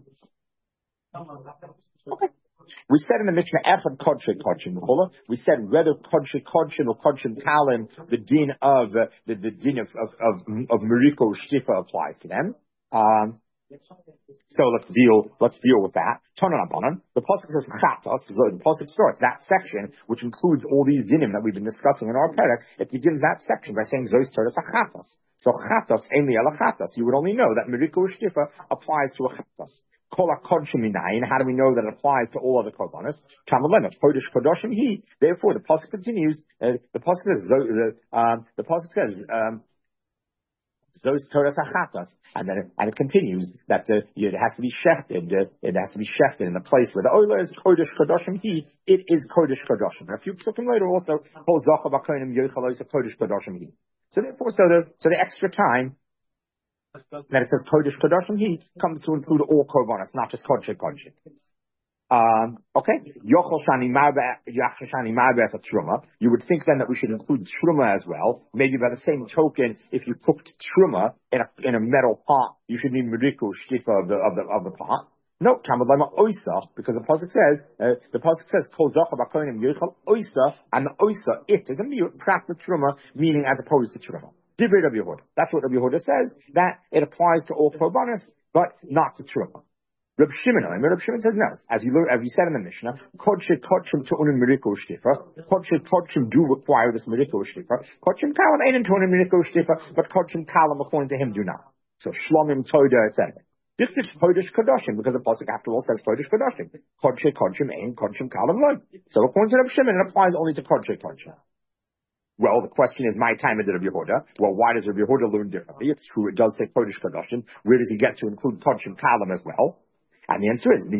Okay. We said in the Mishnah, Echad Kodshe Kodshin Mechula. We said whether Kodshe Kodshin or Kodshin Kalim, the din of Meriko Shtifa applies to them. So let's deal with that. Tonan. The pasuk says chatos. So the pasuk starts that section, which includes all these dinim that we've been discussing in our perek. It begins that section by saying zos teres chatos. So chatos emi ala chatos. You would only know that Meriko Shtifa applies to a chatos. How do we know that it applies to all other korbanos? Therefore, the pasuk continues. The pasuk says Zos Toras Achatas. And then it continues that it has to be shechted. It has to be shechted in the place where the oil is Kodesh Kadoshim. It is Kodesh Kadoshim. A few psukim later also, Kol Zachav HaKohanim Yochel is Kodesh Kadoshim. So therefore, the extra time that it says Kodesh Kadoshim comes to include all korbanos, not just Kodesh Kodesh. Okay. You would think then that we should include truma as well. Maybe by the same token, if you cooked truma in a metal pot, you should need meriku shtifa of the pot. No, because the pasuk says kol zachav hakohanim yochel oisa, and the oisa it is a miyut prat with truma, meaning as opposed to truma. Divrei Rabbi Yehuda. That's what Rabbi Yehuda says, that it applies to all korbanos, but not to truma. Reb Shimon says no. As you said in the Mishnah, kodshim tu'unim meriku shtifa. Kodshim do require this meriku shtifa. Kodshim kalam ain't tu'unim meriku shtifa, but kodshim kalam according to him do not. So shlomim toda etc. This is kodesh kadoshim because the pasuk after all says kodesh kadoshim. Kodshim ain't kodshim kalam loy. So according to Reb Shimon, it applies only to kodshim. Well, the question is, my time is Rabbi Yehuda. Well, why does Rabbi Yehuda learn differently? It's true, it does say kodesh kadoshim. Where does he get to include kodshim kalam as well? And the answer is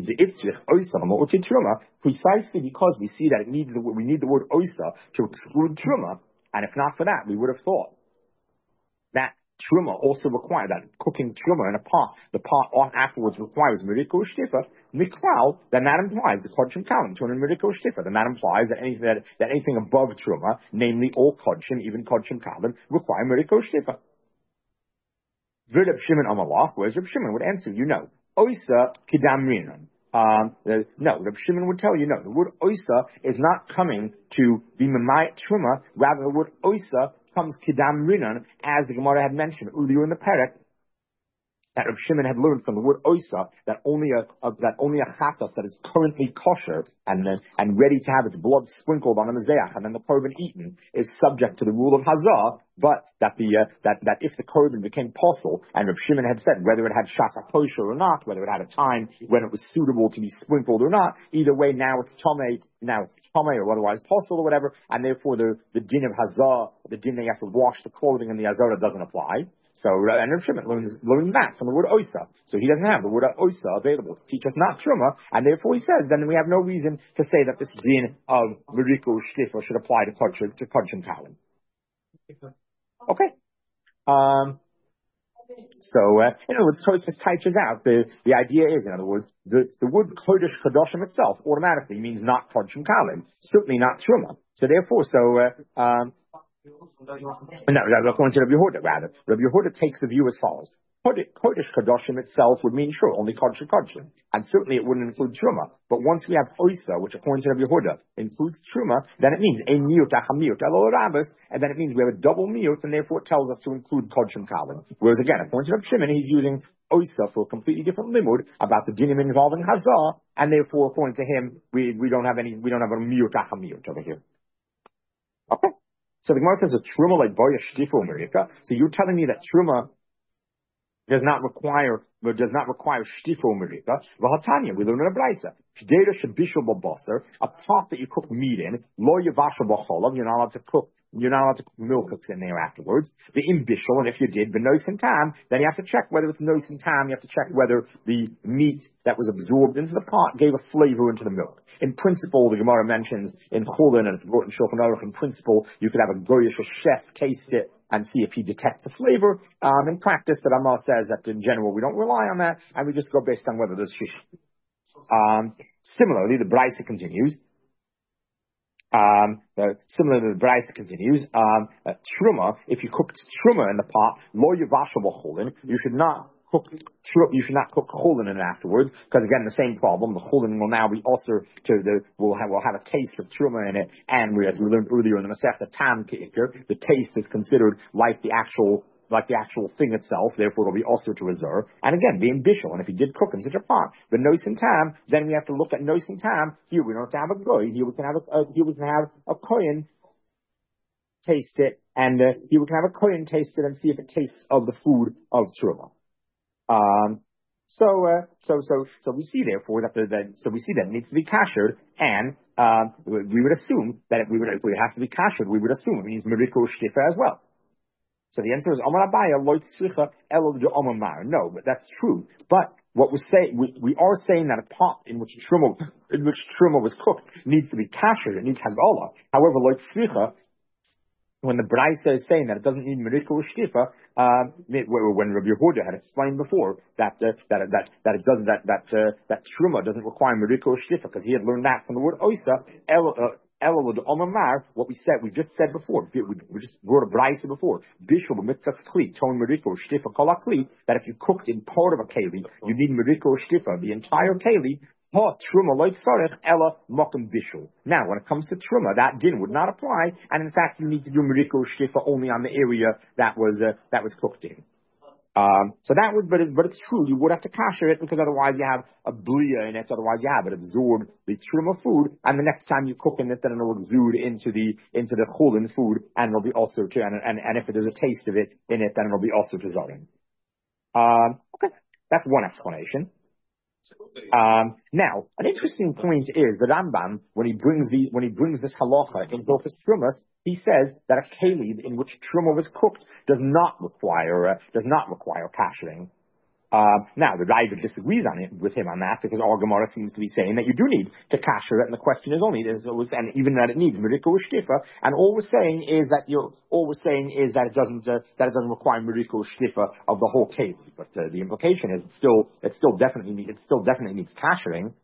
precisely because we see that we need the word oisa to exclude truma, and if not for that, we would have thought that truma also required that cooking truma in a pot, the pot afterwards requires meriku shtifa, miklal, then that implies the kodshim kalim to meriku shtifa, then that implies that anything above truma, namely all kodshim, even kodshim kalim, require meriku shtifa. Reb Shimon Amalach, whereas Reb Shimon would answer, Oisa kidam rinan. No, Reb Shimon would tell you, no, the word oisa is not coming to be memayit truma, rather the word oisa comes kidam rinan, as the Gemara had mentioned earlier in the perek, that Reb Shimon had learned from the word oisa that only a chatas that is currently kosher and ready to have its blood sprinkled on the mizbeach and then the korban eaten is subject to the rule of hazah, but that if the korban became possible, and Reb Shimon had said whether it had shasa kosher or not, whether it had a time when it was suitable to be sprinkled or not, either way now it's tomei or otherwise possible or whatever, and therefore the din of hazah, the din that you have to wash the clothing in the hazara doesn't apply. So, and Reb Shimon learns that from the word oisa. So he doesn't have the word oisa available to teach us not truma, and therefore he says, then we have no reason to say that this din of meriku shtifa should apply to kodshim kalim. Okay. So, in other words, Tosfos teaches out the idea is, in other words, the word kodesh kadoshim itself automatically means not kodshim kalim, certainly not truma. So therefore, no, according to Rabbi Yehuda, rather. Rabbi Yehuda takes the view as follows. Kodesh Kadoshim itself would mean, sure, only Kodesh Kadoshim. And certainly it wouldn't include Truma. But once we have Oisa, which according to Rabbi Yehuda includes Truma, then it means a miyut, achamiyut, elo rabas, and then it means we have a double miyut, and therefore it tells us to include Kodshim Kalim. Whereas again, according to Rabbi Shimon, he's using Oisa for a completely different limud about the dinim involving Hazah, and therefore according to him, we don't have a miyut, achamiyut over here. Okay? So the Gemara says a truma like boya shtifu merika. So you're telling me that truma does not require shtifu merika. V'hatanya, we learn in a braysa. Pidera shabishul babasar, a pot that you cook meat in. Lo yavasha b'cholav, you're not allowed to cook milk cooks in there afterwards. The imbishul, and if you did, benois and tam, then you have to check whether it's nois and tam. You have to check whether the meat that was absorbed into the pot gave a flavor into the milk. In principle, the Gemara mentions in Chulin, and it's brought in Shulchan Aruch, in principle, you could have a goyish chef taste it and see if he detects a flavor. In practice, the Rama says that in general we don't rely on that, and we just go based on whether there's shish. Similarly, the Brisa continues. Truma, if you cooked truma in the pot, lo yivashal b'chulin, you should not cook chulin in it afterwards, because again, the same problem, the chulin will now be also will have a taste of truma in it, and as we learned earlier in the Masechta Tam Ke'ikr, the taste is considered like the actual thing itself, therefore it'll be also to reserve. And again, being bishul, and if he did cook in such a pot, the nois and tam, then we have to look at nois and tam. Here we don't have to have a goy. Here we can have a kohen taste it, and here we can have a kohen taste it and see if it tastes of the food of truma. So we see therefore that it needs to be kashered, and we would assume that if it has to be kashered, we would assume it means meriku shtifa as well. So the answer is Amar Abaya Lo Tzricha Elo de Amar Mar. No, but that's true. But what we are saying that a pot in which truma was cooked needs to be kasher. It needs hagala. However, Lo Tzricha, when the Braisa is saying that it doesn't need merika or shtifa, when Rabbi Yehuda had explained before that truma doesn't require merika or shtifa because he had learned that from the word oisa. What we just said before, we just wrote a Braisa before. Bishul mitzvah kli ton merika or shtifa kol kli, that if you cooked in part of a keli, you need merika or shtifa. The entire keli. Truma like sarech ella mokum bishul. Now, when it comes to truma, that din would not apply, and in fact, you need to do meriko shtifa only on the area that was cooked in. So that would, but it's true. You would have to kasher it because otherwise you have a blia in it. Otherwise, you have it absorb the truma food, and the next time you cook in it, then it'll exude into the chulin food, and it'll be also to and if there's a taste of it in it, then it'll be also to zarim. Okay, that's one explanation. Now, an interesting point is the Rambam, when he brings this halacha in Hilchos Trumas, he says that a keli in which truma was cooked does not require kashering. Now, the Raiva disagrees with him on that because our Gemara seems to be saying that you do need to kasher it, and the question is only, and even that it needs merika or shtifa, and all we're saying is that it doesn't require merika or shtifa of the whole keli. But the implication is it still definitely needs kashering.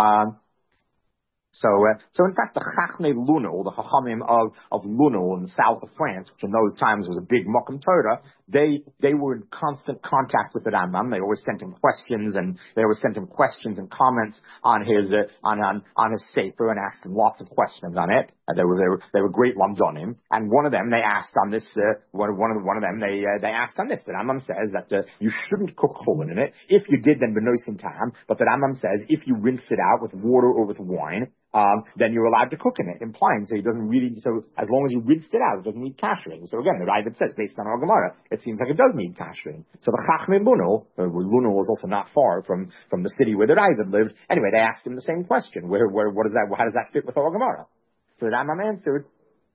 So in fact, the Chachmei Luna, or the Chachamim of Luna in the south of France, which in those times was a big Mokum Torah, they were in constant contact with the Rambam. They always sent him questions and comments on his sefer and asked him lots of questions on it. They were great lamdonim. And one of them they asked on this. One of them they asked on this. The Rambam says that you shouldn't cook chulin in it. If you did, then benoisin tam. But the Rambam says if you rinsed it out with water or with wine, then you're allowed to cook in it, implying so as long as you rinsed it out, it doesn't need kashering. So again, the Raiva says, based on our Gemara, it seems like it does need kashering. So the Chachmei Luna, Luna was also not far from the city where the Raiva lived. Anyway, they asked him the same question. What is that? How does that fit with our Gemara? So the Rambam answered,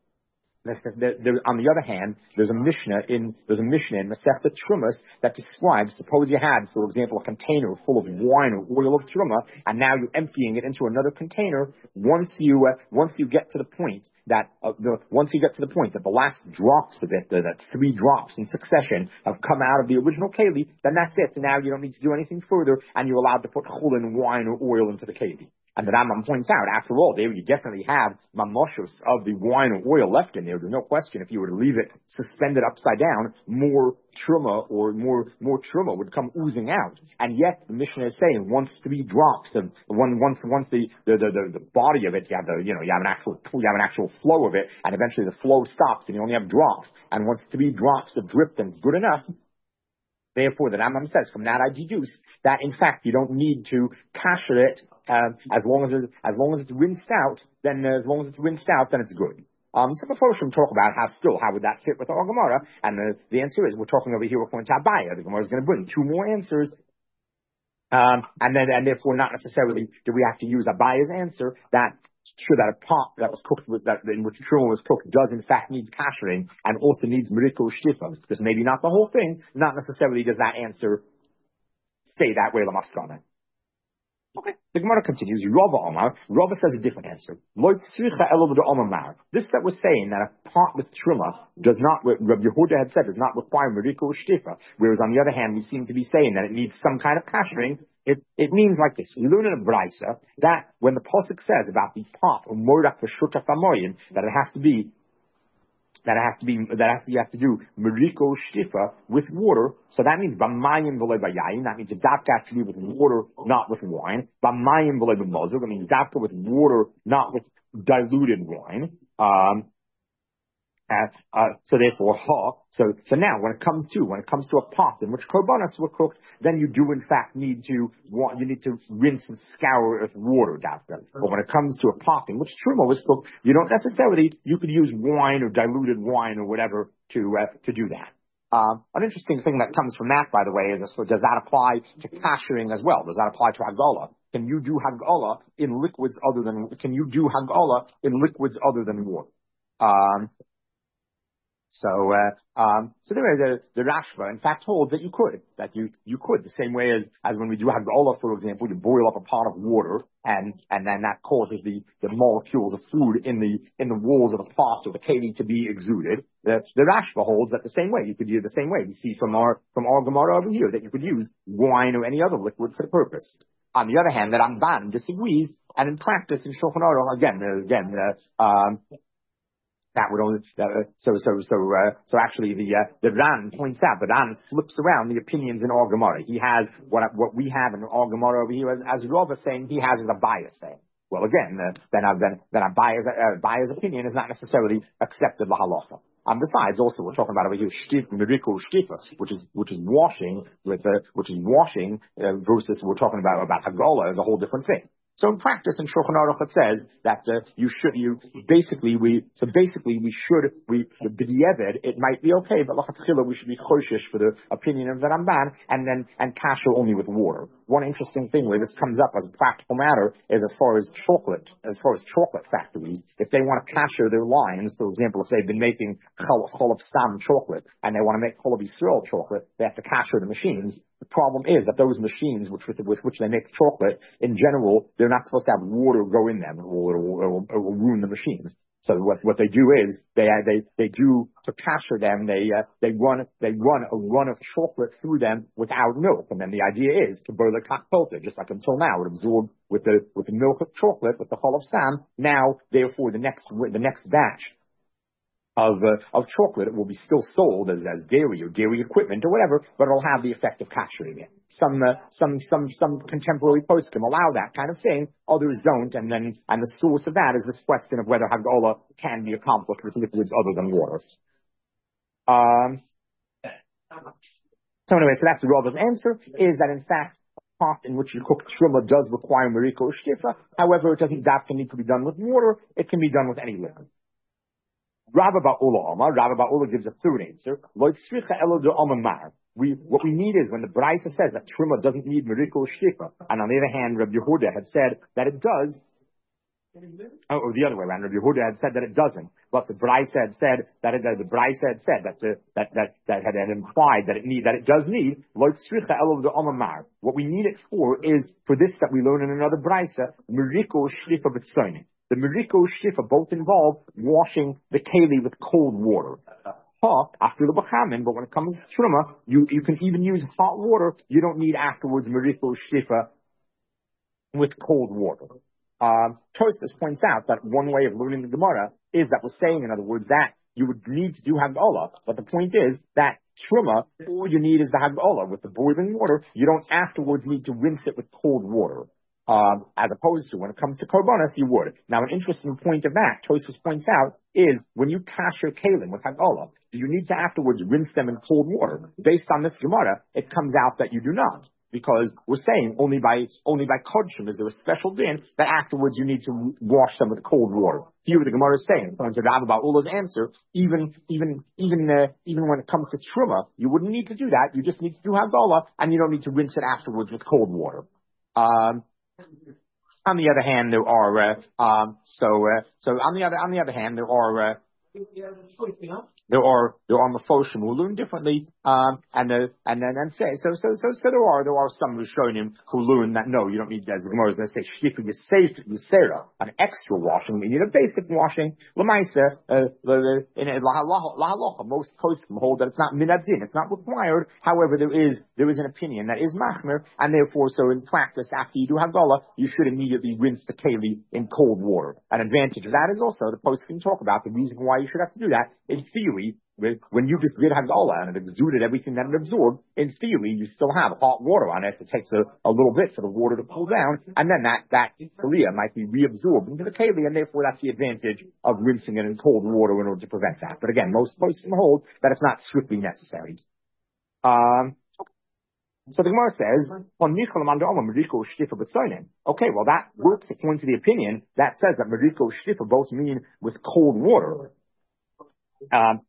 on the other hand, there's a Mishnah in Masechta Trumas that describes, suppose you had, for example, a container full of wine or oil of Truma, and now you're emptying it into another container. Once you get to the point that the last drops of it, that 3 drops in succession have come out of the original keli, then that's it. So now you don't need to do anything further, and you're allowed to put chulin, wine, or oil into the keli. And the Rambam points out, after all, there you definitely have mamoshos of the wine or oil left in there. There's no question if you were to leave it suspended upside down, more truma would come oozing out. And yet the Mishnah is saying once 3 drops of once the body of it, you have an actual flow of it, and eventually the flow stops and you only have drops. And once 3 drops of drip, then it's good enough. Therefore, the Rambam says, from that I deduce that in fact you don't need to kasher it as long as it's rinsed out. Then it's good. So before we talk about how would that fit with our Gemara, and the answer is we're talking over here according to Abaya. The Gemara is going to bring 2 more answers. And therefore not necessarily do we have to use Abaya's answer that a pot that was cooked in which truma was cooked does in fact need kashering and also needs meriko shtifa. Just maybe not the whole thing. Not necessarily does that answer stay that way lamaskana. Okay. The Gemara continues. Rava says a different answer. This that was saying that a pot with truma does not, Rabbi Yehuda had said, does not require meriko shtifa. Whereas on the other hand, we seem to be saying that it needs some kind of kashering. It means like this. We learn in a Braisa that when the pasuk says about the pot or morak for shutaf hamoyin, that you have to do meriko shtifa with water. So that means b'mayim v'loy b'yayin. That means the dafka has to be with water, not with wine. B'mayim v'loy b'mozog. That means dafka with water, not with diluted wine. So therefore, so now when it comes to a pot in which korbanos were cooked, then you do in fact need to rinse and scour it with water, dafka. But when it comes to a pot in which truma was cooked, you could use wine or diluted wine or whatever to do that. An interesting thing that comes from that, by the way, is does that apply to kashering as well? Does that apply to hagala? Can you do hagala in liquids other than water? So the Rashba, in fact, holds that you could, the same way as when we do Hagala, for example, you boil up a pot of water, and then that causes the molecules of food in the walls of the pot or the keli to be exuded. The Rashba holds that the same way. You could use the same way. You see from our Gemara over here that you could use wine or any other liquid for the purpose. On the other hand, the Ramban disagrees, and in practice, in Shulchan Aruch, that would only so actually the Ran points out, the Ran flips around the opinions in our Gemara. He has what we have in our Gemara over here as Rava saying he has a bias saying. Well, again, then a bias opinion is not necessarily accepted la halacha. Besides, also we're talking about over here miriko shkifa, which is washing versus we're talking about hagala is a whole different thing. So in practice, in Shulchan Aruch, it says that b'di'evet, it might be okay, but l'chatchila we should be choshish for the opinion of the Ramban, and kasher only with water. One interesting thing where this comes up as a practical matter is as far as chocolate factories, if they want to kasher their lines, for example, if they've been making cholov stam chocolate and they want to make cholov Yisrael chocolate, they have to kasher the machines. The problem is that those machines with which they make chocolate, in general, they're not supposed to have water go in them, or it will ruin the machines. So what they do is they do to kasher them. They run a run of chocolate through them without milk, and then the idea is to boil the kakpolta, just like until now, it absorbed with the milk of chocolate with the chol of sam. Now, therefore, the next batch of chocolate, it will be still sold as dairy or dairy equipment or whatever, but it'll have the effect of kashering it. Some contemporary poskim allow that kind of thing, others don't, and the source of that is this question of whether hagala can be accomplished with liquids other than water. So anyway, so that's the Rava's answer, is that in fact the pot in which you cook truma does require mariko shkifa. However, it doesn't need to be done with water, it can be done with any liquid. Rabba Ba'ula gives a third answer. What we need is when the Braisa says that Truma doesn't need Meriko Shkifa, and on the other hand, Rabbi Yehuda had said that it does, or the other way around, Rabbi Yehuda had said that it doesn't, but the Braisa had said that had implied that it does need. What we need it for is for this that we learn in another Braisa, Meriko Shkifa B'tzoinin. The Meriko Shifa both involve washing the keli with cold water. After the Bachamin, but when it comes to Truma, you can even use hot water. You don't need afterwards Meriko Shifa with cold water. Tosfos points out that one way of learning the Gemara is that we're saying, in other words, that you would need to do Hagala, but the point is that Truma, all you need is the Hagala with the boiling water. You don't afterwards need to rinse it with cold water. As opposed to when it comes to korbanos, you would. Now, an interesting point of that, Tosfos points out, is when you kasher kalim with hagala, do you need to afterwards rinse them in cold water? Based on this Gemara, it comes out that you do not, because we're saying only by kodshim is there a special din that afterwards you need to wash them with cold water. Here, the Gemara is saying, according to Rav Ba'ula's answer, even when it comes to truma, you wouldn't need to do that. You just need to do hagala, and you don't need to rinse it afterwards with cold water. On the other hand, there are there are Mefoshim who learn differently, and then say so there are some Rishonim who learn that no, you don't need, as the Gemara is going to say, shtifu yisera, an extra washing. You need a basic washing. L'maisa in lahalacha, most poskim hold that it's not minadzin, it's not required. However, there is an opinion that is machmer, and therefore, so in practice, after you do hagala, you should immediately rinse the keli in cold water. An advantage of that is also the poskim talk about the reason why you should have to do that. In theory, when you just did hagala and it exuded everything that it absorbed, in theory, you still have hot water on it. It takes a little bit for the water to cool down, and then that kalia might be reabsorbed into the keli, and therefore that's the advantage of rinsing it in cold water in order to prevent that. But again, most places hold that it's not strictly necessary. So the Gemara says, okay, well that works according to the opinion that says that Meriko Shtifa both mean with cold water. But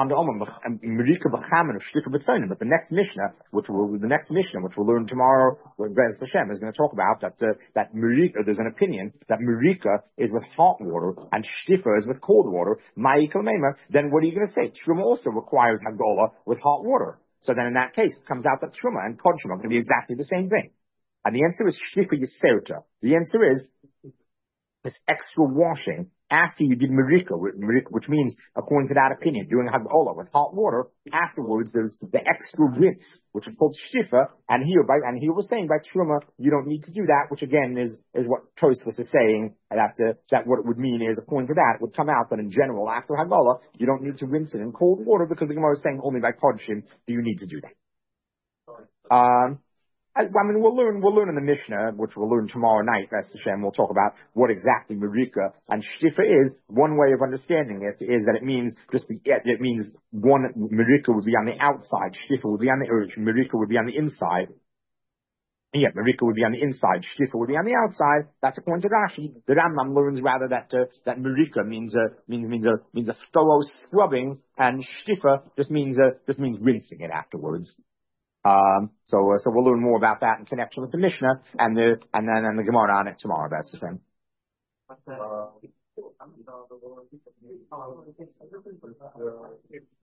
the next Mishnah, which we'll learn tomorrow, where Bez Hashem is going to talk about that Merika, there's an opinion that Merika is with hot water and Shtifa is with cold water. Then what are you going to say? Truma also requires Hagola with hot water. So then in that case, it comes out that Truma and Kodshim are going to be exactly the same thing. And the answer is Shtifa Yiserta. The answer is this extra washing after you did Merika, which means, according to that opinion, doing Hagolah with hot water, afterwards there's the extra rinse, which is called Shifa, and here was saying by Truma, you don't need to do that, which again is what Tosfos is saying, that what it would mean is, according to that, it would come out that in general, after Hagolah, you don't need to rinse it in cold water, because the Gemara is saying only by Kodshim do you need to do that. We'll learn in the Mishnah, which we'll learn tomorrow night, B'ez Hashem. We'll talk about what exactly Merika and Shtifa is. One way of understanding it is that it means one Merika would be on the outside, Shtifa would be on the Merika would be on the inside. Yeah, Merika would be on the inside, Shtifa would be on the outside. That's according to Rashi. The Rambam learns rather that Merika means a thorough scrubbing, and Shtifa just means rinsing it afterwards. So we'll learn more about that in connection with the Mishnah and then the Gemara on it tomorrow. That's the thing.